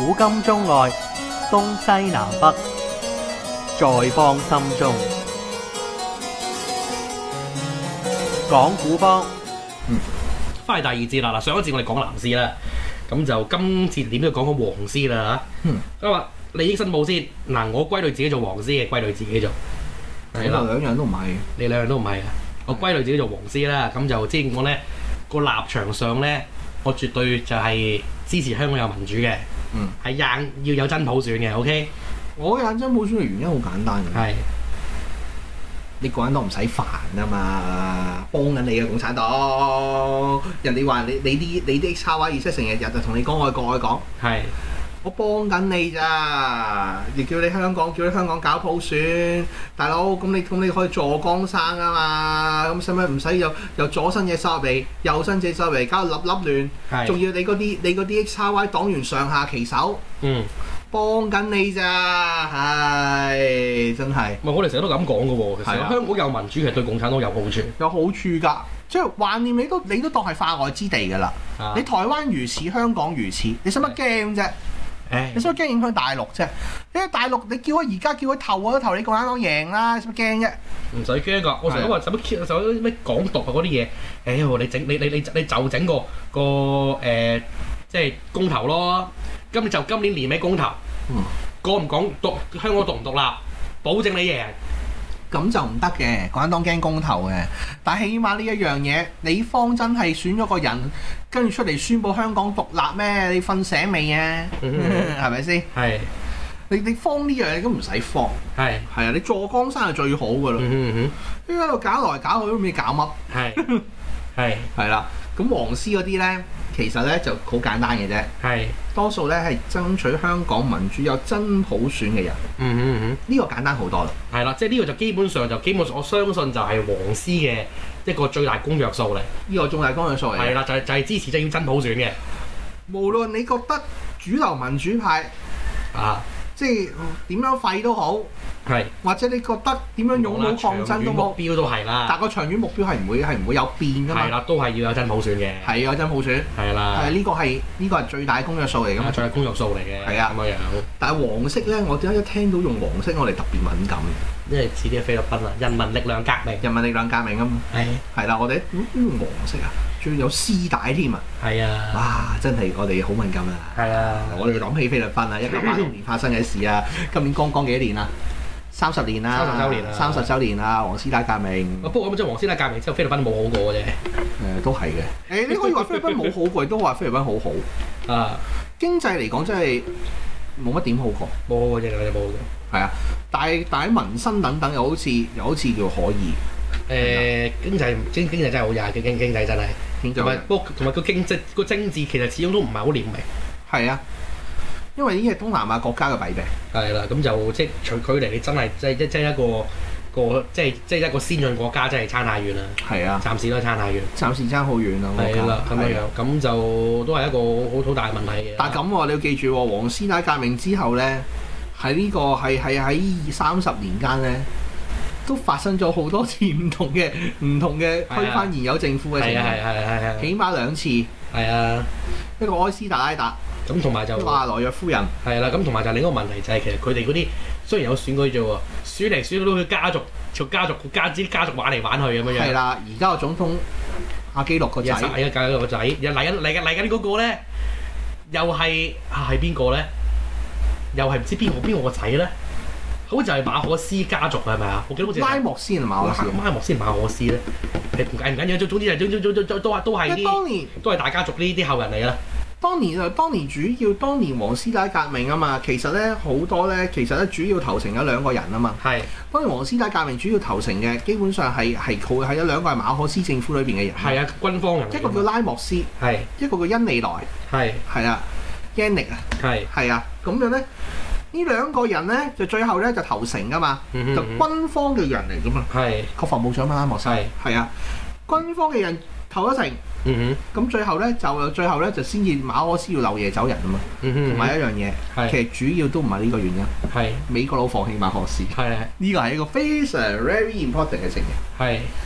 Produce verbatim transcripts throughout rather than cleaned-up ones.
古今中外，東西南北，在邦心中。講古邦， 嗯，翻嚟第二節啦。嗱，上一節我哋講藍絲啦，咁就今次點都要講個黃絲啦嚇。 嗯， 咁啊，利益申報先。嗱，我歸類自己做黃絲嘅，歸類自己做。 係啦，兩樣都唔係。 你兩樣都唔係啊！我歸類自己做黃絲啦，咁就即係我咧個立場上咧，我絕對就係支持香港有民主嘅。 嗯， 係硬要有真普選嘅 ，OK？ 我認真普選嘅原因好簡單嘅， 係你個人都唔使煩啊嘛，幫緊你嘅共產黨，人哋話你你啲你啲 X Y 意識成日日就同你講愛國愛港， 係我幫緊你咋，亦叫你香港叫你香港搞普選，大佬咁你咁你可以助江生啊嘛，咁使唔使唔使又又左身嘢收入嚟，右身嘢收入嚟，搞到粒粒亂， 係， 仲要你嗰啲你嗰啲 X Y 黨員上下其手。 嗯。 幫緊你咋，唉，真係。 唔係我哋成日都咁講嘅喎，其實係啊香港有民主其實對共產黨有好處。 有好處㗎，即係橫掂你都你都當係化外之地㗎啦。 啊你台灣如此，香港如此，你使乜驚啫？ 誒你使乜驚影響大陸啫？你喺大陸，你叫佢而家叫佢投我都投你共產黨贏啦，使乜驚啫？ 唔使驚㗎，我成日都話使乜 Q 使乜咩港獨啊嗰啲嘢，誒你整你你你你就整個個誒即係公投咯。今就今年年尾公投， 嗯， 講唔講獨香港獨唔獨立，保證你贏。 咁就唔得嘅，共產黨驚公投嘅。但係起碼呢一樣嘢，你方真係選咗個人，跟住出嚟宣佈香港獨立咩？你瞓醒未啊？係咪先？ 係你你方呢樣嘢都唔使方， 係係啊！你助江山係最好㗎啦。 嗯哼因為喺度搞來搞去都唔知搞乜。 係係係啦，咁黃絲嗰啲咧，其實咧就好簡單嘅啫。 係多數咧係爭取香港民主有真普選嘅人， 嗯哼嗯呢、個簡單好多啦。 哼係啦，即係呢個就基本上就基本上我相信就係黃絲嘅一個最大公約數嚟。 呢、個仲係公約數嚟嘅。 係啦，就係就係支持即係要真普選嘅無論你覺得主流民主派啊， 即係點樣廢都好， 係或者你覺得點樣勇武抗爭都好， 目標都係啦。 但個長遠目標係唔會係唔會有變㗎嘛。 係啦，都係要有真普選嘅。 係啊，真普選。 係啦， 係呢個係呢、個係最大公約數嚟㗎嘛。 咁啊，再係公約數嚟嘅。 係啊咁樣樣， 但係黃色咧，我點解一聽到用黃色，我哋特別敏感？ 因為似啲係菲律賓啊，人民力量革命。 人民力量革命啊嘛。 係係啦，我哋嗯用黃色啊，仲要有絲帶添啊！ 係啊， 哇，真係我哋好敏感啊！ 係啊， 我哋諗起菲律賓啊，一九八六年發生嘅事啊，今年剛剛幾多年啊？三十年啦， 三十週年啦三十週年啦，黃絲帶革命。 不過咁即係黃絲帶革命之後，菲律賓冇好過嘅啫。 誒、都係嘅。誒、你可以話菲律賓冇好過，亦都話菲律賓好好。 啊， 經濟嚟講真係冇乜點好過。 冇好過啫，佢哋冇嘅。 係啊，但係但係民生等等又好似又好似叫可以。 誒，經濟經經濟真係好曳嘅，經經濟真係。 經濟同埋不過同埋個經濟個政治其實始終都唔係好廉明。 係啊，因為呢啲係東南亞國家嘅弊病。 係啦，咁就即係距距離你真係即係即係一個個即係即係一個先進國家，真係差太遠啦。 係啊， 暫時都係差太遠。 暫時爭好遠啊！國家係啦，咁樣係啊樣，咁就都係一個好好大嘅問題嘅。 但係咁喎，你要記住喎，黃絲帶革命之後咧，喺呢、個係係喺三十年間咧，都發生咗好多次唔同嘅唔同嘅推翻現有政府嘅情係啊係況， 係係係起碼兩次，一係啊， 個埃斯特拉達， 咁同埋就一個阿羅約夫人， 係啦，咁同埋就另一個問題就係其實佢哋嗰啲雖然有選舉啫喎，選嚟選去都佢家族，個家族家啲家族玩嚟玩去咁樣樣。 係啦，而家個總統阿基諾個仔， 而家而家教咗個仔，又嚟緊嚟緊嚟緊嗰個咧，又係啊係邊個咧？又係唔知邊個邊個個仔咧？好似係馬可斯家族係咪啊？我記得好似係拉莫斯係馬可斯， 拉莫斯馬可斯咧，係唔緊唔緊要，總之係總總總總都係都係因為當啲年都係大家族呢啲後人嚟㗎啦。 當年就當年主要當年黃絲帶革命啊嘛，其實咧好多咧，其實咧主要投誠有兩個人啊嘛。 係當年黃絲帶革命主要投誠嘅，基本上係係佢係有兩個係馬可斯政府裏邊嘅人。 係啊，軍方人嚟㗎嘛。 一個叫拉莫斯， 係一個叫恩利來， 係係啊 Yannick 啊， 係係啊，咁樣咧，呢兩個人咧就最後咧就投誠噶嘛， 嗯就軍方嘅人嚟噶嘛， 係國防部長嘛拉莫斯， 係係啊，軍方嘅人投咗誠， 嗯咁最後咧就最後咧就先至馬可斯要漏夜走人啊嘛， 哼嗯哼同埋一樣嘢， 係其實主要都唔係呢個原因， 係美國佬放棄馬可斯， 係呢個係一個非常 very important 嘅情形。 係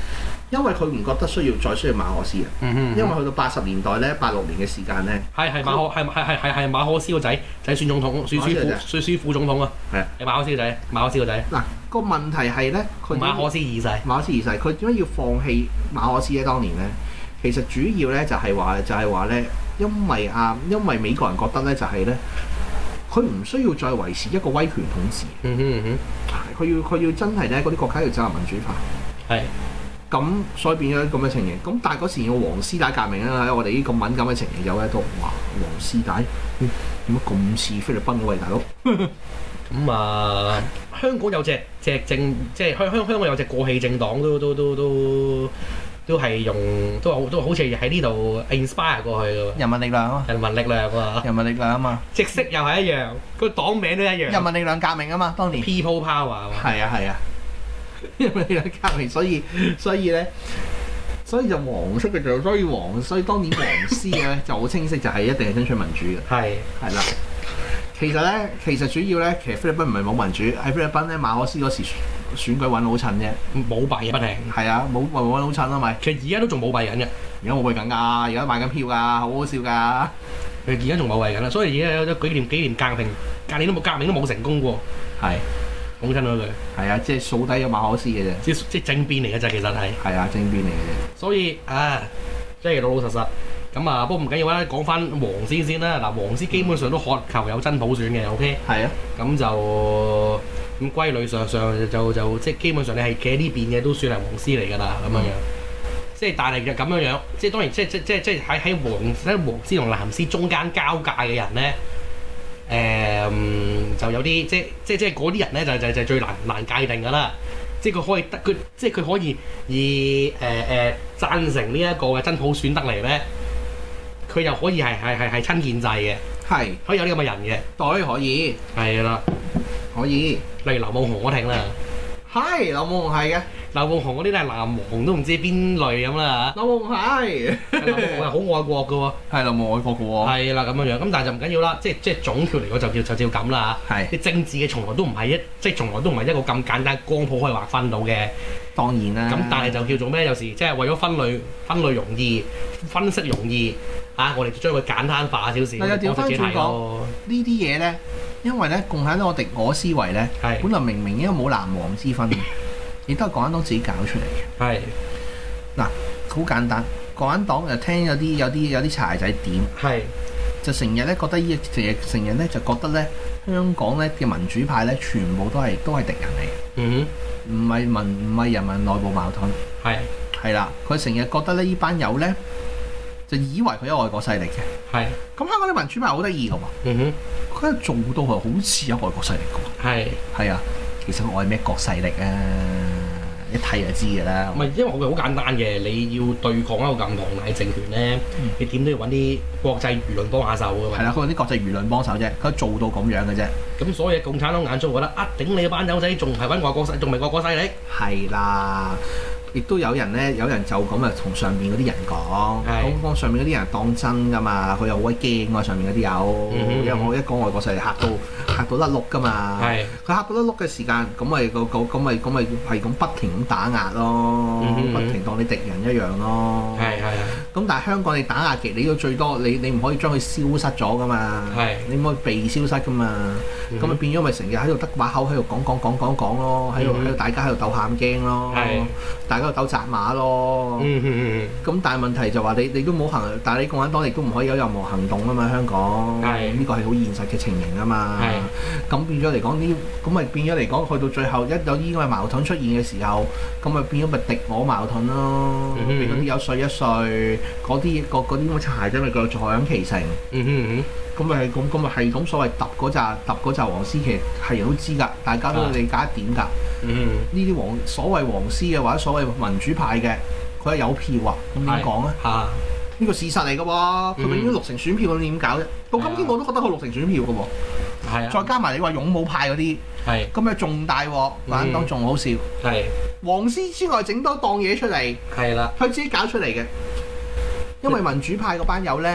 因為佢唔覺得需要再需要馬可斯啊。 嗯哼， 因為去到八十年代咧，八六年嘅時間咧， 係係馬可係係係係係馬可斯個仔仔選總統，選選副選選副總統啊， 係啊， 係馬可斯個仔，馬可斯個仔， 嗱個問題係咧，佢馬可斯二世， 馬可斯二世，佢點解要放棄馬可斯咧？當年咧，其實主要咧就係話就係話咧，因為啊，因為美國人覺得咧就係咧，佢唔需要再維持一個威權統治。 嗯哼嗯佢要佢要真係咧，嗰啲國家要走入民主化。 哼，係。 咁所以變咗咁嘅情形。咁但係嗰時有黃絲帶革命啦，喺我哋呢咁敏感嘅情形有喺度，哇！黃絲帶點解咁似菲律賓嘅喂大佬？ 咁啊，香港有隻隻政，即係香香香港有隻過氣政黨都都都都都係用都好都好似喺呢度 inspire 過去嘅人民力量啊嘛， 人民力量啊， 人民力量啊嘛， 直色又係一樣，個黨名都一樣。 人民力量革命啊嘛，當年。 People Power 啊嘛。 係啊係啊，人民力量革命，所以所以咧，所以就黃色嘅就所以黃，所以當年黃絲咧就好清晰，就係一定係爭取民主嘅。 係係啦。其實咧，其實主要咧，其實菲律賓唔係冇民主，喺菲律賓咧馬可斯嗰時選舉揾老襯啫。 冇幣不停。 係啊，冇揾揾老襯啊咪。 其實而家都仲冇幣緊嘅。 而家冇幣緊㗎，而家買緊票㗎，好好笑㗎。 佢而家仲冇幣緊啦，所以而家有咗幾年幾年革命，隔年都冇革命都冇成功過。 係講真嗰句。 係啊，即係掃低咗馬可斯嘅啫。 即即政變嚟嘅啫，其實係。 係啊，政變嚟嘅啫。 所以啊，即係老老實實。咁啊，不過唔緊要啦，講翻黃絲先啦。嗱，黃絲基本上都渴求有真普選嘅 ，OK？ 係啊。 咁就咁歸類上上就就，就即係基本上你係企喺呢邊嘅都算係黃絲嚟㗎啦，咁樣樣。即係但係就咁樣樣，即係當然即係即即即係喺喺黃喺黃絲同藍絲中間交界嘅人咧，誒、嗯、就有啲即即即係嗰啲人咧就就就最難難界定㗎啦。即係佢可以得佢即係佢可以以誒誒、呃、贊成呢一個嘅真普選得嚟咧。佢又可以係係係係親建制嘅， 係可以有啲咁嘅人嘅， 對可以， 係啦， 可以。 例如劉夢熊嗰挺啦， 係劉夢熊係嘅， 劉夢熊嗰啲咧藍黃都唔知邊類咁啦嚇。 劉夢熊係， 劉夢熊係好愛國嘅喎， 係劉夢熊愛國嘅喎， 係啦咁樣樣，咁但係就唔緊要啦，即係即係總括嚟講就叫就照咁啦嚇。 係， 啲政治嘅從來都唔係一即係從來都唔係一個咁簡單光譜可以劃分到嘅。 當然啦。 咁但係就叫做咩？有時即係為咗分類分類容易，分析容易。啊！我哋將佢簡單化少少， 但係調翻轉講呢啲嘢咧，因為咧共產黨嘅敵我思維咧，本來明明應該冇藍黃之分，亦都係共產黨自己搞出嚟嘅。係嗱，好簡單，共產黨就聽有啲有啲有啲柴仔點，係就成日咧覺得呢成日成日咧就覺得咧香港咧嘅民主派咧全部都係都係敵人嚟嘅。嗯哼，唔係民唔係人民內部矛盾。係係啦，佢成日覺得咧呢班友咧。就以為佢有外國勢力嘅，係咁香港啲民主派好得意嘅喎，嗯哼，佢做到係好似有外國勢力嘅，係係啊，其實我係咩國勢力啊？一睇就知嘅啦。唔係，因為我好簡單嘅，你要對抗一個咁龐大嘅政權咧，嗯、你點都要揾啲國際輿論幫下手嘅嘛。係啦，佢揾啲國際輿論幫手啫，佢做到咁樣嘅啫。咁所以共產黨眼中覺得啊，頂你班友仔仲係揾外國勢，仲未外國勢力。係啦。亦都有人咧，有人就咁啊，同上面嗰啲人講，咁講上面嗰啲人當真噶嘛，佢又好鬼驚啊！上面嗰啲友，嗯、因為我一講外國勢力嚇到嚇到甩碌噶嘛，佢嚇到甩碌嘅時間，咁咪個個咁咪咁咪係咁不停咁打壓咯，嗯、不停當你敵人一樣咯。係係係。咁但係香港你打壓極，你都最多你你唔可以將佢消失咗噶嘛，你唔可以被消失噶嘛，咁咪、嗯、變咗咪成日喺度得把口喺度講講講講講咯，喺度喺度大家喺度鬥喊驚咯，大家喺度鬥扎馬咯。嗯嗯嗯。咁但係問題就話你你都冇行，但係你共產黨亦都唔可以有任何行動啊嘛，香港。係。呢個係好現實嘅情形啊嘛。係。咁變咗嚟講呢，咁咪變咗嚟講去到最後一有呢個矛盾出現嘅時候，咁咪變咗咪敵我矛盾咯。嗯嗯。嗰啲有稅一稅，嗰啲個嗰啲咁嘅柴仔咪繼續坐享其成。嗯嗯嗯。咁咪係咁，咁咪係咁所謂揼嗰扎揼嗰扎黃絲，其實係人都知㗎，大家都理解一點㗎。嗯，呢啲黃所謂黃絲嘅或者所謂民主派嘅，佢係有票啊，咁點講咧？嚇，呢個事實嚟㗎喎，佢永遠六成選票，咁點搞啫？到今天我都覺得佢六成選票㗎喎。係啊。再加埋你話勇武派嗰啲，係咁咪仲大鑊，共產黨仲好笑。係。黃絲之外，整多檔嘢出嚟。係啦。佢自己搞出嚟嘅，因為民主派嗰班友咧。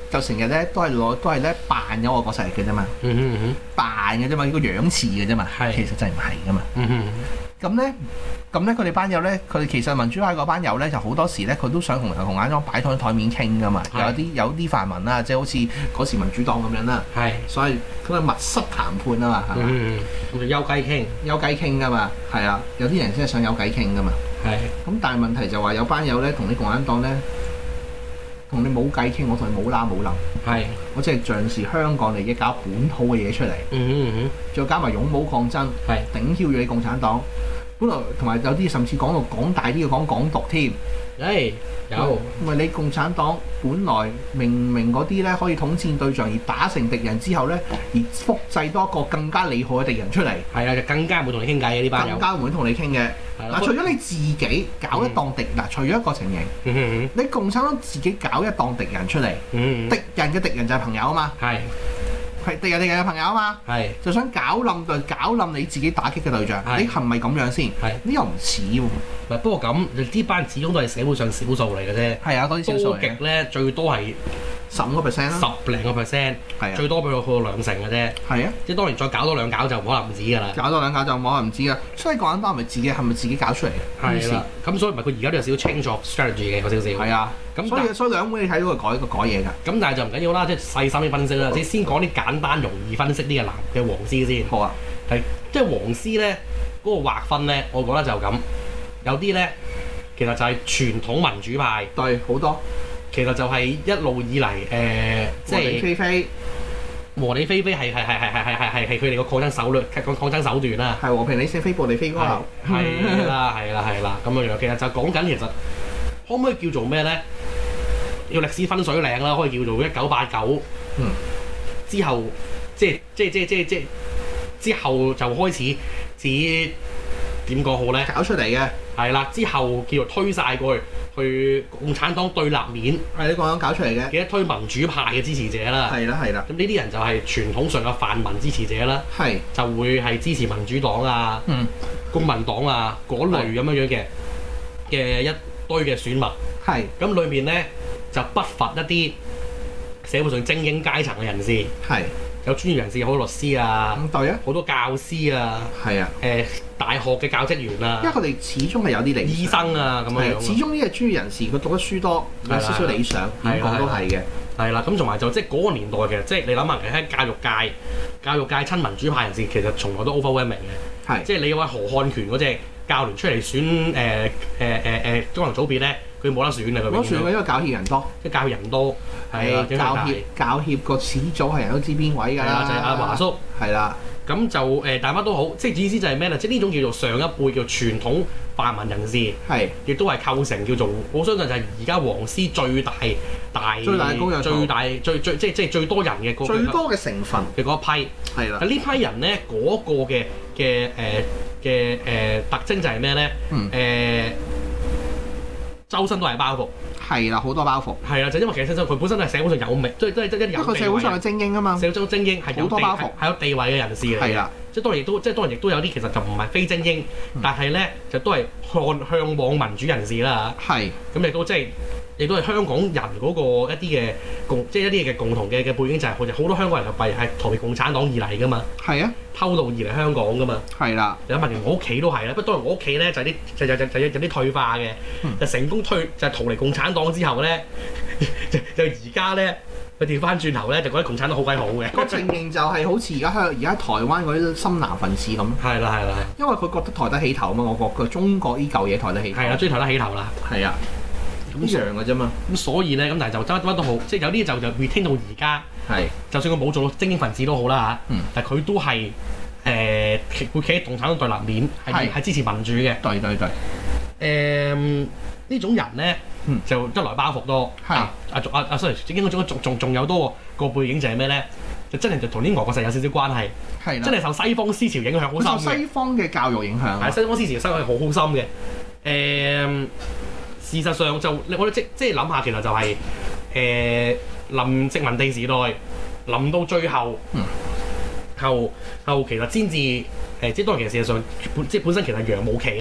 就成日咧都係攞都係咧扮咗個角色嚟嘅啫嘛， 嗯哼嗯扮嘅啫嘛，呢個樣似嘅啫嘛， 係其實真係唔係噶嘛。 哼嗯哼咁咧，咁咧佢哋班友咧，佢哋其實民主派嗰班友咧，就好多時咧，佢都想同同眼莊擺台台面傾噶嘛。有係啲有啲泛民啦，即係好似嗰時民主黨咁樣啦， 係所以佢係密室談判啊嘛，係嘛？ 嗯咁就休雞傾有偈傾噶嘛，係啊，有啲人真係想有偈傾噶嘛。 係咁但係問題就話有班友咧同你共產黨咧，同你冇偈傾，我同你冇啦冇冧， 係我即係仗視香港利益搞本土嘅嘢出嚟， 嗯哼再加埋勇武抗爭， 係頂挑住你共產黨。本來同埋有啲甚至講到講大啲嘅講港獨添。 誒有因為你共產黨本來明明嗰啲咧可以統戰對象而打成敵人之後咧，而複製多一個更加厲害嘅敵人出嚟， 係啊，就更加唔會同你傾偈嘅呢班友更。加唔會同你傾嘅。 係啦嗱，除咗你自己搞一檔敵，嗱，除咗一個情形， 嗯哼你共產黨自己搞一檔敵人出嚟， 嗯敵人嘅敵人就係朋友啊嘛， 係係敵人敵人嘅朋友啊嘛， 係就想搞冧對搞冧你自己打擊嘅對象， 係你係咪咁樣先？ 係呢又唔似喎， 唔係不過咁，呢班始終都係社會上少數嚟嘅啫。 係啊，嗰啲少數嚟嘅， 多極咧，最多係十五個 percent 啦， 十零個 percent， 係啊， 最多俾到去到兩成嘅啫。 係啊。 即係當然再搞多兩搞就可能唔止㗎啦。 搞多兩搞就冇人唔知噶，所以共產黨係咪自己係咪自己搞出嚟嘅？ 係啦，咁所以唔係佢而家都有少少 change of strategy 嘅，有少少。 係啊， 咁所以所以兩會你睇到佢改個改嘢㗎。 咁但係就唔緊要啦，即係細心啲分析啦。即係先講啲簡單容易分析啲嘅藍嘅黃絲先。 好啊， 係即係黃絲咧嗰個劃分咧，我覺得就咁。有啲咧其實就係傳統民主派， 對好多其實就係一路以嚟誒，即和理係非非和理非非係係係係係係係係佢哋個抗爭手段抗抗爭手段啦。 係和平理性非暴力非嗰係頭， 係啦係啦係啦咁樣樣，其實就講緊其實可唔可以叫做咩咧？要歷史分水嶺啦，可以叫做一九八九嗯之後，即係即係即係即係即係之後就開始指點講好咧？ 搞出嚟嘅。 係啦，之後叫做推晒過去去共產黨對立面係你共產黨搞出嚟嘅。 嘅一推民主派嘅支持者啦。 係啦係啦， 咁呢啲人就係傳統上嘅泛民支持者啦， 係就會係支持民主黨啊、 嗯公民黨啊嗰類咁樣樣嘅嘅一堆嘅選民。 係咁裏面咧就不乏一啲社會上精英階層嘅人士， 係有專業人士，好多律師啊， 咁對啊， 好多教師啊， 係啊， 誒、大學嘅教職員啊因為，佢哋始終係有啲理醫想。 生啊咁樣樣係啊，始終呢個專業人士佢讀得書多，有少少理想， 係啦點講都係嘅。 係啦，咁同埋就即係嗰個年代其實即係你諗下，其實喺教育界、教育界親民主派人士其實從來都 overwhelming 嘅， 係即係你話何漢權嗰隻教聯出嚟選誒誒誒誒功能組別咧，佢冇得選嘅，佢我永遠都算嘅，因為教協人多， 即係教人多，係啦， 係教協教協個始祖係人都知邊位㗎啦， 係啦，就係阿華叔。 係啦， 咁就誒，但乜都好，即係意思就係咩咧？即係呢種叫做上一輩叫傳統泛民人士， 係亦都係構成叫做我相信就係而家黃絲最大大最大嘅公約數最大最最即係即係最多人嘅嗰最多嘅成分嘅嗰一批。 係啦啊，呢批人咧嗰、個嘅嘅誒嘅誒特徵就係咩咧？誒、 嗯周身都係包袱， 係啦，好多包袱， 係啦，就因為其實佢本身都係社會上有名，即係都係即係一有個社會上嘅精英啊嘛， 社會中精英係有地好多包袱係有地位嘅人士嚟嘅。 係啦， 即係當然亦都，即係當然亦都有啲其實就唔係非精英， 嗯但係咧就都係向向往民主人士啦係咁亦都即係亦都係香港人嗰個一啲嘅共，即係一啲嘅共同嘅嘅背景就係好似好多香港人就係係逃避共產黨而嚟噶嘛， 係啊， 偷渡而嚟香港噶嘛。 係啦， 你諗下，我屋企都係啦，不過當然我屋企咧就係啲就就就就有啲退化嘅， 嗯就成功退就係逃離共產黨之後咧，就就而家咧佢調翻轉頭咧就覺得共產黨好鬼好嘅。 個情形就係好似而家香而家台灣嗰啲深藍分子咁， 係啦係啦因為佢覺得抬得起頭啊嘛，我覺佢中國呢嚿嘢抬得起頭， 係啦，追頭得起頭啦。 係啊，一樣嘅啫嘛， 咁所以咧，咁但係就乜乜都好，即係有啲就就 retain 到而家， 係就算佢冇做到精英分子都好啦嚇， 嗯但係佢都係誒企會企喺共產黨對立面，係係係支持民主嘅。 對對對， 誒呢種人咧， 嗯就一來包袱多， 係啊啊啊啊，sorry，應該仲仲仲仲有多個個背景就係咩咧？就真係就同啲俄國勢有少少關係， 係啦， 真係受西方思潮影響好佢受深嘅， 西方嘅教育影響啊係西方思潮生係好好深嘅。誒、事實上就你我哋即即係諗下，其實就係、誒、臨殖民地時代，臨到最後， 嗯後後其實先至誒，即係當然其實事實上本即係本身其實楊慕琦咧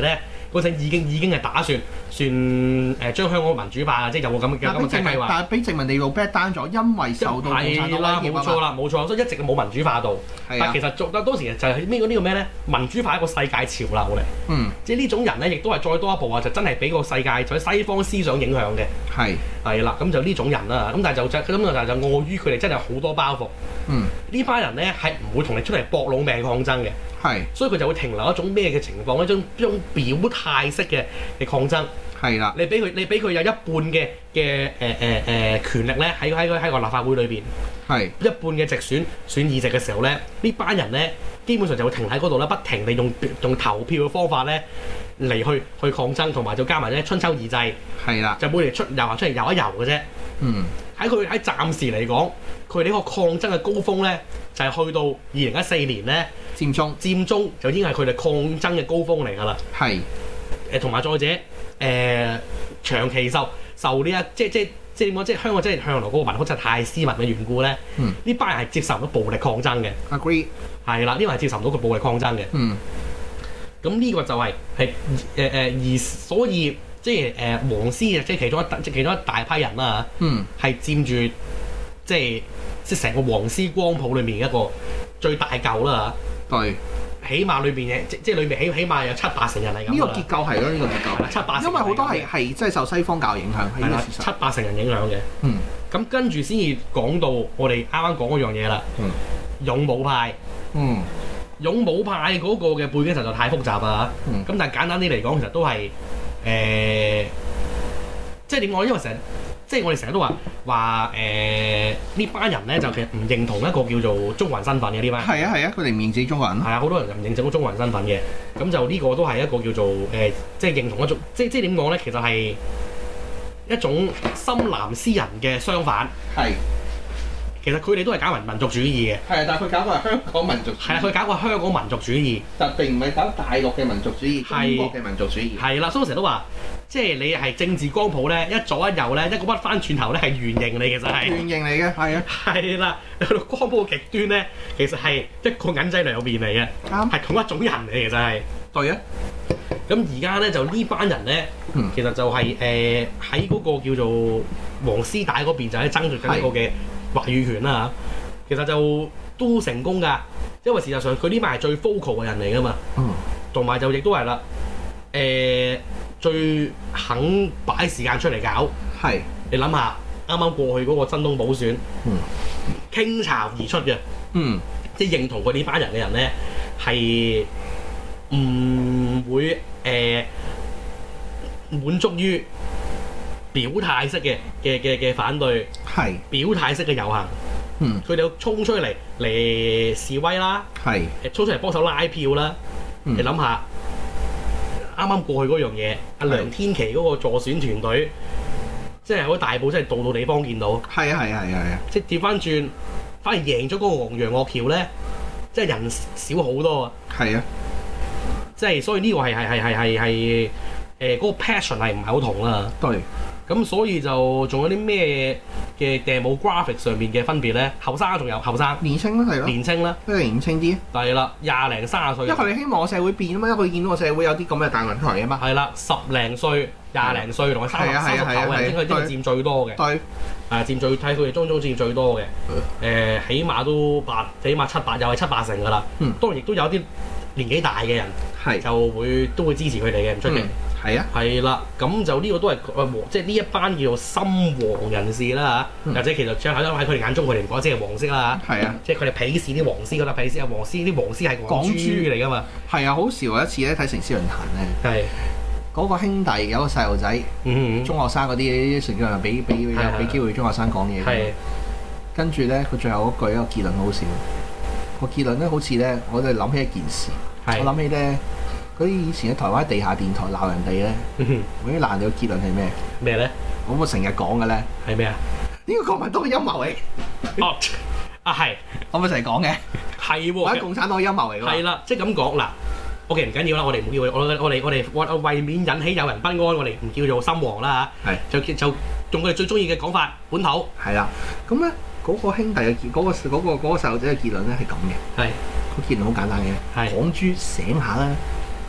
嗰陣已經已經係打算算誒、呃、將香港民主化，即係有個咁嘅咁嘅計劃。 但係俾殖民地路 back down 咗，因為受到共產黨啦， 威脅冇錯啦，冇錯，所以一直冇民主化到。但係其實做當當時就係咩呢個咩咧？民主化一個世界潮流嚟。 嗯， 即係呢種人咧，亦都係再多一步啊，就真係俾個世界喺西方思想影響嘅。 係係啦，咁就呢種人啦。咁但係就就咁就就礙於佢哋真係好多包袱。 嗯， 呢班人咧係唔會同你出嚟搏老命抗爭嘅。 係， 所以佢就會停留一種咩嘅情況？一種一種表態式嘅嘅抗爭。 係啦， 你俾佢，你俾佢有一半嘅嘅誒誒誒權力咧，喺喺喺個立法會裏邊， 係一半嘅直選選議席嘅時候咧，呢班人咧基本上就會停喺嗰度啦，不停地用用投票嘅方法咧嚟去去抗爭，同埋就加埋咧春秋二祭， 係啦， 就每年出遊行出嚟遊一遊嘅啫。 嗯， 喺佢喺暫時嚟講，佢哋呢個抗爭嘅高峰咧，就係、是、去到二零一四年咧， 佔中， 佔中就已經係佢哋抗爭嘅高峰嚟㗎啦。 係誒，同埋再者誒、呃，長期受受呢一即即即點講？即香港即係向來嗰個文化真係太斯文嘅緣故咧。 嗯， 呢班人係接受唔到暴力抗爭嘅。 agree。 係啦，呢個係接受唔到個暴力抗爭嘅。 嗯， 咁呢個就係係誒誒，而所以即係誒、呃、黃絲啊，即係其中一即係其中一大批人啦。 嗯， 係佔住即係即係成個黃絲光譜裏面一個最大嚿啦。 對。 起碼裏邊嘅即即係裏面起起碼有七八成人係咁。 呢個結構係咯，呢、呢個結構。 七八成。因為好多係係即係受西方教影響，係呢個事實。 七八成人影響嘅。 嗯。 咁跟住先至講到我哋啱啱講嗰樣嘢啦。 嗯。 勇武派。 嗯。 勇武派嗰個嘅背景實在太複雜啦。 嗯。 咁但係簡單啲嚟講，其實都係誒、呃，即係點講？因為成日即係我哋成日都話話誒呢班人咧，就其實唔認同一個叫做中國人身份嘅呢班。係啊係啊，佢哋唔認自己中國人。係啊，好多人就唔認整個中國人身份嘅。咁就呢個都係一個叫做誒、呃，即係認同一種，即係即係點講咧？其實係一種深藍絲人嘅相反。係。其實佢哋都係搞民民族主義嘅。係啊，但係佢搞個係香港民族主義。係啊，佢搞個香港民族主義。但並唔係搞大陸嘅民族主義，中國嘅民族主義。係啦，所以我成日都話，即係你係政治光譜咧，一左一右咧，一個屈翻轉頭咧係圓形嚟，其實係。圓形嚟嘅，係啊。係啦，你去到光譜極端咧，其實係一個銀仔兩邊嚟嘅。啱。係同一種人嚟，其實係。對啊。咁而家咧就呢班人咧，嗯、其實就係誒喺嗰個叫做黃絲帶嗰邊就喺爭奪緊一個嘅話語權啦。其實就都成功㗎，因為事實上佢呢班係最 focal 嘅人嚟㗎嘛。嗯。同埋就亦都係啦，誒、呃、最肯擺時間出嚟搞。係。你諗下，啱啱過去嗰個新東補選，嗯，傾巢而出嘅，嗯，即係認同佢呢班人嘅人咧，係唔會誒、呃、滿足於表態式嘅嘅嘅嘅反對，係表態式嘅遊行。嗯，佢哋要衝出嚟嚟示威啦，係誒衝出嚟幫手拉票啦。嗯、你諗下，啱啱過去嗰樣嘢，阿梁天琦嗰個助選團隊，即係喺大埔，真係度度地方見到。係啊係啊係啊係啊！即係調翻轉，反而贏咗嗰個昂揚岳橋咧，即係人少好多啊。係啊，即係所以呢個係係係係係係誒嗰個 passion 係唔係好同啦。對。咁所以就仲有啲咩嘅 demographic 上面嘅分別咧？後生仲有後生，年青啦係咯，年青啦，即係年青啲。係啦，廿零三十歲。因為佢哋希望個社會變啊嘛，因為佢見到個社會有啲咁嘅大問題啊嘛。係啦，十零歲、廿零歲同埋三十三十九嘅人，應該應該佔最多嘅。對。誒佔最睇佢哋中中佔最多嘅。誒、呃，起碼都八，起碼七八，又係七八成㗎啦。嗯。當然亦都有啲年紀大嘅人，係就會都會支持佢哋嘅，唔出奇。係啊，係啦，咁就呢個都係誒即係呢一班叫做深黃人士啦嚇，或者其實即係喺喺佢哋眼中，佢哋唔講即係黃色啦嚇。係啊，即係佢哋鄙視啲黃絲，覺得鄙視啊黃絲，啲黃絲係港豬嚟噶嘛。係啊，好少有一次咧睇城市論壇咧，係嗰個兄弟有個細路仔，嗯嗯中學生嗰啲成長人俾俾有俾機會中學生講嘢。係，跟住咧佢最後嗰句一個結論好笑，個結論咧好似咧我哋諗起一件事，我諗起咧。嗰啲以前喺台灣地下電台鬧人哋咧，嗰啲鬧人哋嘅結論係咩？咩咧？我咪成日講嘅咧，係咩啊？呢個國民黨嘅陰謀嚟。哦，啊係，我咪成日講嘅。係喎，或者共產黨嘅陰謀嚟㗎。係啦，即係咁講嗱。OK 唔緊要啦，我哋唔叫佢，我我哋我哋我為免引起有人不安，我哋唔叫做深黃啦嚇。係。就就用佢哋最中意嘅講法，本土。係啦。咁咧嗰個兄弟嘅結，嗰個嗰個嗰個細路仔嘅結論咧係咁嘅。係。個結論好簡單嘅。係。港豬醒下啦！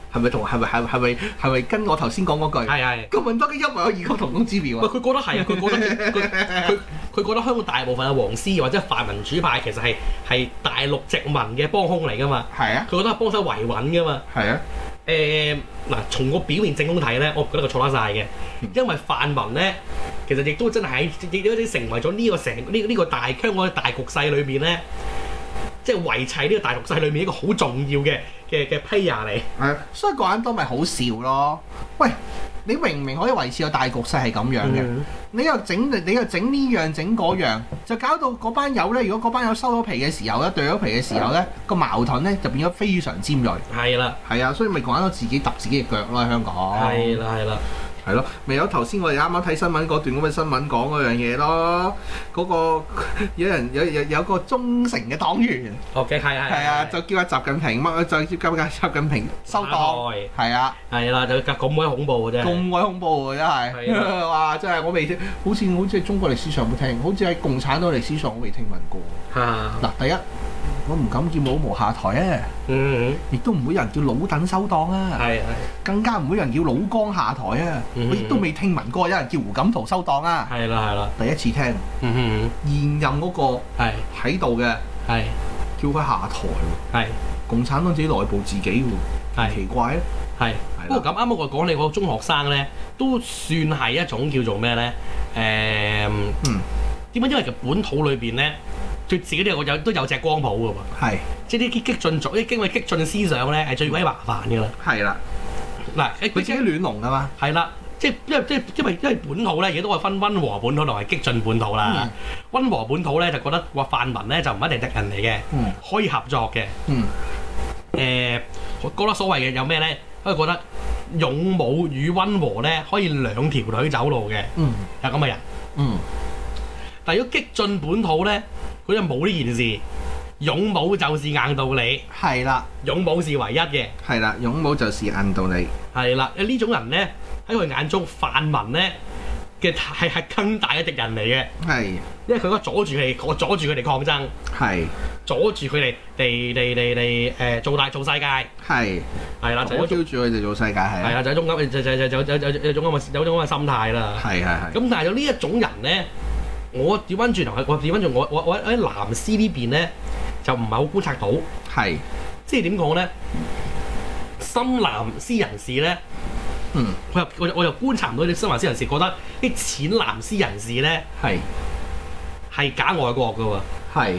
係咪同係咪係係咪係咪跟我頭先講嗰句？ 係係。 國民黨嘅陰謀有異曲同工之妙喂， 啊！ 佢覺得係啊，佢覺得佢佢佢覺得香港大部分嘅黃絲或者泛民主派其實係係大陸殖民嘅幫兇嚟噶嘛， 係啊， 佢覺得係幫手維穩噶嘛。 係啊， 誒嗱、呃，從個表面正攻睇咧，我唔覺得佢錯得晒嘅，因為泛民咧其實亦都真係喺亦都成為咗呢個成呢呢個大香港嘅大局勢裏面咧，即係維持呢個大局勢裏面一個好重要嘅嘅嘅 player 嚟。 係啊，所以國民黨咪好笑咯。喂，你明明可以維持個大局勢係咁樣嘅， 嗯你又整你又整呢樣整嗰樣，就搞到嗰班友咧。如果嗰班友收咗皮嘅時候咧，對咗皮嘅時候咧，個矛盾咧就變咗非常尖鋭。 係啦， 係啊，所以咪講到自己揼自己嘅腳咯，喺香港。 係啦，係啦。 係咯，咪有頭先我哋啱啱睇新聞嗰段咁嘅新聞講嗰樣嘢咯。嗰、個有人有有有個忠誠嘅黨員， OK，係係係啊，就叫阿習近平乜，就叫阿習近平收檔，係啊， 係啦，就咁鬼恐怖嘅啫， 咁鬼恐怖嘅真係， 係哇！真係我未聽，好似好似喺中國歷史上冇聽，好似喺共產黨歷史上我未聽聞過。 嚇！ 嗱，第一我唔敢叫老毛下台啊， 嗯， 亦都唔會有人叫老鄧收檔啊， 係係， 更加唔會有人叫老江下台啊， 嗯我亦都未聽聞過有人叫胡錦濤收檔啊， 係啦係啦， 第一次聽。 嗯哼， 現任嗰個係喺度嘅係叫佢下台喎， 係共產黨自己內部自己喎， 係奇怪咧。 係。不過咁啱啱我講你個中學生咧，都算係一種叫做咩咧？誒， 嗯， 點解？因為其實本土裏邊咧，佢自己都有有都有隻光譜㗎喎。 係即係啲激激進族，啲因為激進思想咧係最鬼麻煩㗎啦。 係啦， 嗱，誒佢自己亂龍㗎嘛。 係啦，即係因為即係因為因為本土咧，而家都係分溫和本土同埋激進本土啦。 嗯溫和本土咧就覺得話泛民咧就唔一定敵人嚟嘅， 嗯可以合作嘅。 嗯誒，我覺得所謂嘅有咩咧？可以覺得勇武與溫和咧可以兩條腿走路嘅， 嗯有咁嘅人。 嗯， 但係如果激進本土咧，佢就冇呢件事。勇武就是硬道理， 係啦， 勇武是唯一嘅。 係啦，勇武就是硬道理。 係啦，呢種人咧喺佢眼中，泛民咧嘅係係更大嘅敵人嚟嘅， 係因為佢覺得阻住佢哋，我阻住佢哋抗爭， 係阻住佢哋地地地地誒做大做世界， 係， 係啦，就我有種挑住佢哋做世界係係啦，就有種咁就就就就有有有種咁嘅有種咁嘅心態啦。 係係係。 咁但係有呢一種人咧，我調翻轉頭，我調翻轉我我我喺藍絲呢邊咧，就唔係好觀察到， 係即係點講咧？深藍絲人士咧。 嗯我又我又我又觀察唔到啲新華絲人士覺得啲淺藍絲人士咧係係假外國嘅喎。 係。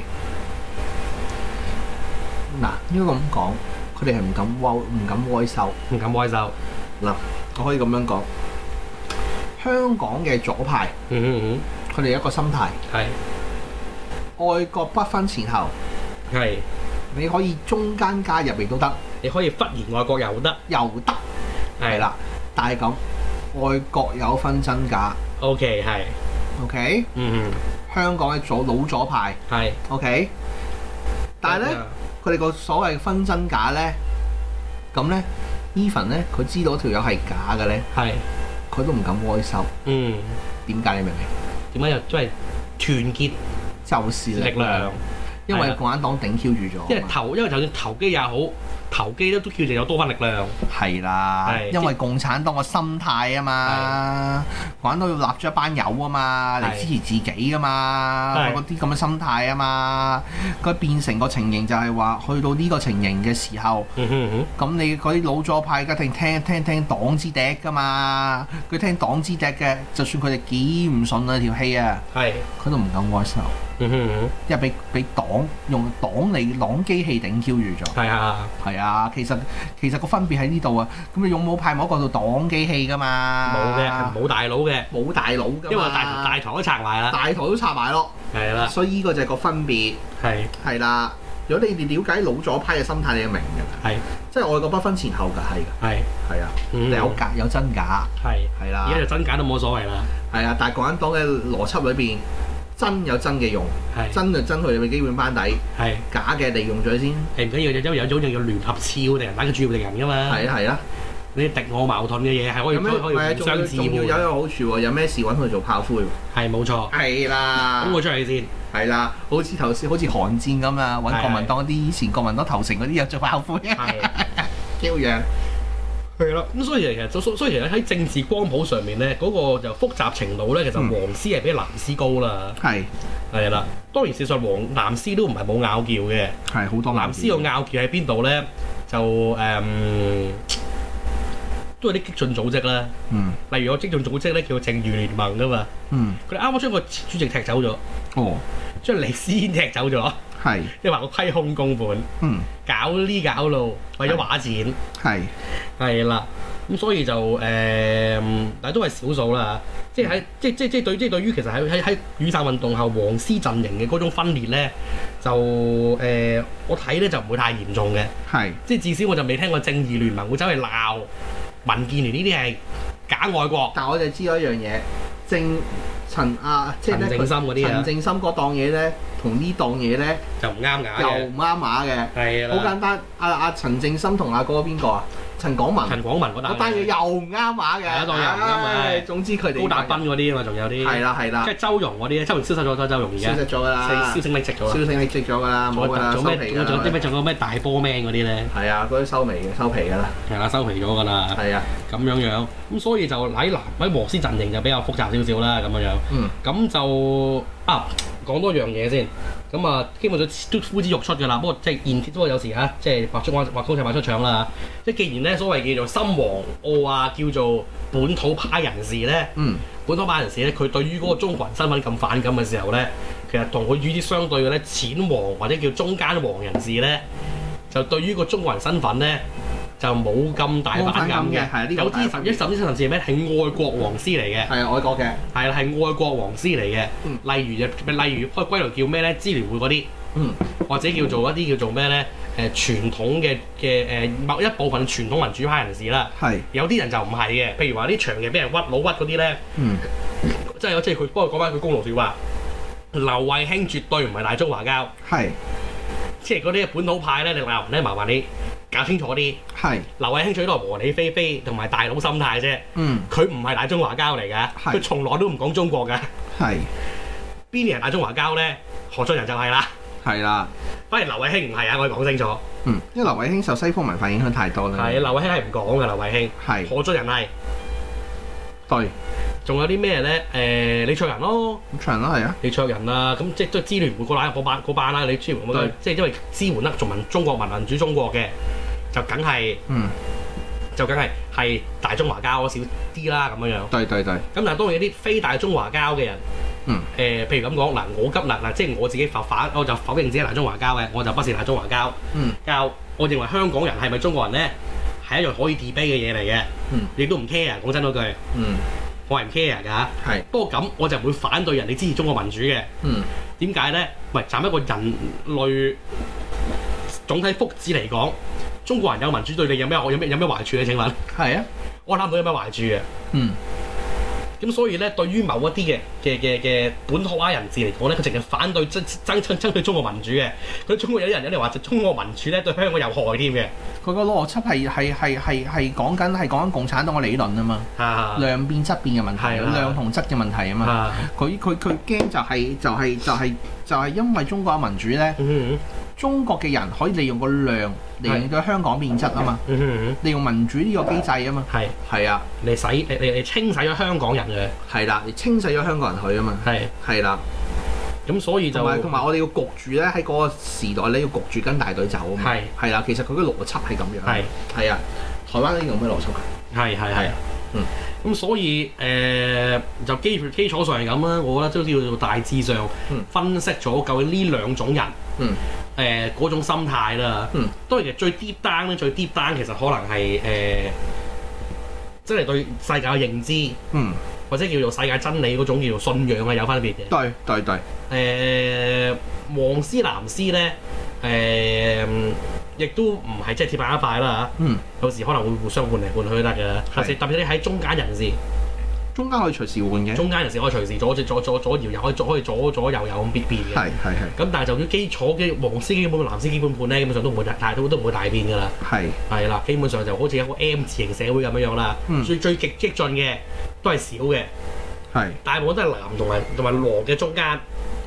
嗱，應該咁講，佢哋係唔敢威唔敢威收。 唔敢威收。 嗱，我可以咁樣講，香港嘅左派， 嗯嗯佢哋有一個心態， 嗯， 愛國不分前後， 係係。 你可以中間加入亦都得， 你可以忽然外國又得， 又得，係啦。但係咁，愛國有分真假 OK 係。 ，OK？ 嗯嗯香港嘅左老左派係。 ，OK？但係咧，佢哋個所謂分真假咧，咁咧 even 咧，佢知道條友係假嘅咧， 係。 佢都唔敢開手。 嗯。 點解你明唔明？ 點解又都係團結就是力量？ 因為共產黨頂 Q 住咗。 因為投，因為就算投機也好，投機都都叫做有多番力量。 係啦， 係因為共產黨個心態啊嘛，共產黨要立咗一班友啊嘛，嚟支持自己噶嘛， 係嗰啲咁嘅心態啊嘛，佢變成個情形就係話，去到呢個情形嘅時候， 嗯哼嗯咁你嗰啲老左派一定聽聽聽黨之笛噶嘛，佢聽黨之笛嘅，就算佢哋幾唔順啊條氣啊， 哼，係。 佢都唔敢開手。 嗯哼嗯因為俾俾黨用黨嚟黨機器頂 Q 住咗， 哼，係啊。 係啊，其實其實個分別喺呢度啊，咁你勇武派冇一個做黨機器噶嘛， 冇嘅，係冇大佬嘅， 冇大佬噶嘛， 因為大大台都拆埋啦。 大台都插埋咯， 係啦， 所以呢個就係個分別， 係係啦。如果你哋了解老左派嘅心態，你就明㗎， 係即係愛國不分前後㗎，係㗎， 係係啊， 嗯有假有真假， 係。 係啦而，家就真假都冇所謂啦。 係啊，但係共產黨嘅邏輯裏邊，真有真嘅用， 係真就真佢哋嘅基本班底， 係假嘅利用咗先， 誒唔緊要，因為有種叫聯合刺敵人，打個主要敵人噶嘛。 係啊係啊。 你敵我矛盾嘅嘢係可以咁樣可以係啊，仲要互相支仲要有一援。 個好處喎，有咩事揾佢做炮灰喎。 係冇錯。 係啦， 咁我出去先。 係啦，好似頭先好似韓戰咁啊，揾國民黨嗰啲以前國民黨投誠嗰啲又做炮灰， 係。 嬌樣。 係啦，咁所以其實所所以其實喺政治光譜上面咧，嗰、那個就複雜程度咧，其實黃絲係比藍絲高啦。 係係啦，當然事實上黃藍絲都唔係冇拗撬嘅。 係好多藍絲個拗撬喺邊度咧？就誒、嗯，都有啲激進組織啦。 嗯。 例如個激進組織咧叫正義聯盟噶嘛。 嗯。 佢哋啱啱將個前主席踢走咗。 哦。 將黎思軒踢走咗。 係。 因為話個虧空公本。嗯。搞呢搞路，為咗畫錢。係。係啦。咁所以就誒、呃，但係都係少數啦。即係喺即即即對即係對於其實喺喺喺雨傘運動後黃絲陣營嘅嗰種分裂咧，就誒、呃、我睇咧就唔會太嚴重嘅。係。即係至少我就未聽過正義聯盟會走去鬧民建聯呢啲係假愛國。但係我就知咗一樣嘢，正陳啊，即係咧陳正深嗰啲啊，陳正深嗰檔嘢咧，同呢檔嘢咧就唔啱㗎，又唔啱碼嘅。係啦。好簡單，阿阿陳正深同阿嗰個邊個啊？陳廣文，陳廣文嗰單嘢又唔啱碼嘅，係一檔又唔啱嘅。總之佢哋高達斌嗰啲啊嘛，仲有啲係啦係啦，即係周融嗰啲咧，周融消失咗，周周融而家消失咗㗎啦，銷聲匿跡咗，銷聲匿跡咗㗎啦，冇㗎啦，收皮㗎啦。仲有啲咩？仲有咩大波 man 嗰啲咧？係啊，嗰啲收皮嘅，收皮㗎啦。係啦，收皮咗㗎啦。係啊，咁樣樣咁，所以就喺藍喺黃絲陣營就比較複雜少少啦，咁樣樣。嗯。咁就啊，講多樣嘢先。咁啊，基本上都呼之欲出㗎啦。不過即係現，不過有時啊，即係畫出畫畫公仔畫出腸啦。即係既然咧，所謂叫做深黃澳啊，叫做本土派人士咧，嗯，本土派人士咧，佢對於嗰個中國人身份咁反感嘅時候咧，其實同佢與之相對嘅咧，淺黃或者叫中間黃人士咧，就對於個中國人身份咧，就冇咁大反感嘅。係呢個有啲十一、十一、甚至係咩係愛國黃絲嚟嘅。係愛國嘅。係啦，係愛國黃絲嚟嘅。嗯。例如就例如開歸類叫咩咧？支聯會嗰啲。嗯。或者叫做一啲叫做咩咧？誒、呃、傳統嘅嘅誒某一部分傳統民主派人士啦。係。有啲人就唔係嘅，譬如話啲長期俾人屈老屈嗰啲咧。嗯。即係即係佢幫佢講翻佢公道説話，劉慧卿絕對唔係大中華膠。係。即係嗰啲本土派咧，你鬧唔咧？麻煩你搞清楚啲。係。劉慧卿最多係和理非非同埋大佬心態啫。嗯。佢唔係大中華膠嚟㗎，佢從來都唔講中國㗎。係。邊啲人大中華膠咧？何俊仁就係啦。係啦。反而劉慧卿唔係啊，我哋講清楚。嗯。因為劉慧卿受西方文化影響太多啦。係，劉慧卿係唔講㗎，劉慧卿。係。何俊仁係。對。仲有啲咩咧？誒、呃，李卓人咯，李卓人咯，係啊，李卓人啊，咁即係都係支聯會嗰班嗰班嗰班啦。你支聯會嗰即係因為支援得仲民中國民民主中國嘅，就梗係嗯，就梗係係大中華膠少啲啦咁樣樣。對對對。咁但係當然有啲非大中華膠嘅人，嗯，誒、呃，譬如咁講嗱，我今嗱嗱，即係我自己否反，我就否認自己係大中華膠嘅，我就不是大中華膠。嗯。膠，我認為香港人係咪中國人咧，係一樣可以 debate 嘅嘢嚟嘅。嗯。亦都唔 care，講真嗰句。嗯。我係唔 care 㗎，係。不過咁我就唔會反對人哋支持中國民主嘅。嗯。點解咧？喂，站一個人類總體福祉嚟講，中國人有民主對你有咩有咩有咩壞處咧？請問？係啊。我諗唔到有咩壞處嘅。嗯。咁所以咧，對於某一啲嘅嘅嘅嘅本土派人士嚟講咧，佢淨係反對爭爭爭爭取中國民主嘅。佢中國有啲人有啲話，就中國民主咧對香港有害添嘅。佢個邏輯係係係係係講緊係講緊共產黨嘅理論啊嘛。啊量變質變嘅問題，量同質嘅問題啊嘛。佢佢佢驚就係就係就係就係因為中國嘅民主咧。嗯中國嘅人可以利用個量嚟令到香港變質啊嘛，利用民主呢個機制啊嘛，係係啊，你洗你你你清洗咗香港人嘅，係啦，你清洗咗香港人去啊嘛，係係啦，咁所以就同埋同埋我哋要焗住咧喺嗰個時代咧要焗住跟大隊走啊嘛，係係啦，其實佢嘅邏輯係咁樣，係係啊，台灣呢個咩邏輯啊？係係係，嗯，咁所以誒、呃、就基基礎上係咁啦，我覺得都要大致上分析咗究竟呢兩種人，嗯。誒嗰、呃、種心態啦，嗯，當然其實最 deep down 咧，最 deep down 其實可能係誒，即、呃、係對世界嘅認知，嗯，或者叫做世界真理嗰種叫做信仰係有分別嘅。對對對。誒、呃、黃絲藍絲咧，誒、呃、亦都唔係即係鐵板一塊啦嚇，嗯，有時可能會互相換嚟換去都得嘅，特別特別你喺中間人士。中間可以隨時換嘅，中間人士可以隨時左左左左搖，又可以左可以左左右右咁變變嘅。係係係。咁但係就啲基礎嘅黃絲基本藍絲基本盤咧，基本上都唔會大都都唔會大變㗎啦。係係啦，基本上就好似一個 M 字型社會咁樣樣啦。嗯。最最極激進嘅都係少嘅。係。大部分都係藍同埋同埋黃嘅中間。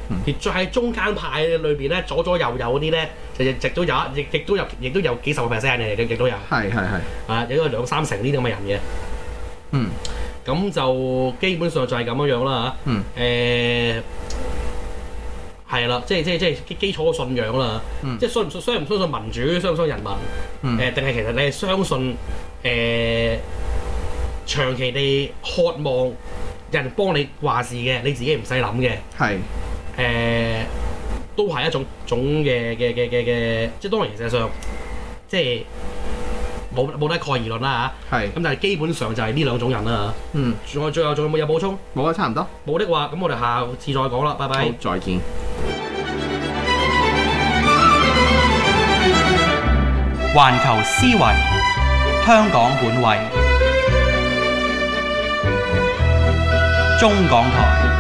嗯而再喺中間派裏邊咧，左左右右嗰啲咧，就亦亦都有，亦亦都有，亦都有幾十個 percent 嘅，亦亦都有。 係係係。 啊，亦都有兩三成呢啲咁嘅人嘅。 嗯。 咁就基本上就係咁樣樣啦嚇。 嗯。 誒。係啦，即係即係即係基基礎嘅信仰啦。 嗯。 即係相唔相相唔相信民主，相唔相信人民？ 嗯。 誒，定係其實你係相信誒長期地渴望人幫你話事嘅，你自己唔使諗嘅。 係。 誒，都係一種種嘅嘅嘅嘅嘅，即係當然實際上，即係冇冇得概而論啦嚇。 係。 咁但係基本上就係呢兩種人啦嚇。 嗯。 仲有最後仲有冇有補充？ 冇啊，差唔多。 冇的話，咁我哋下次再講啦，拜拜。 好，再見。 環球思維，香港本位，中港台。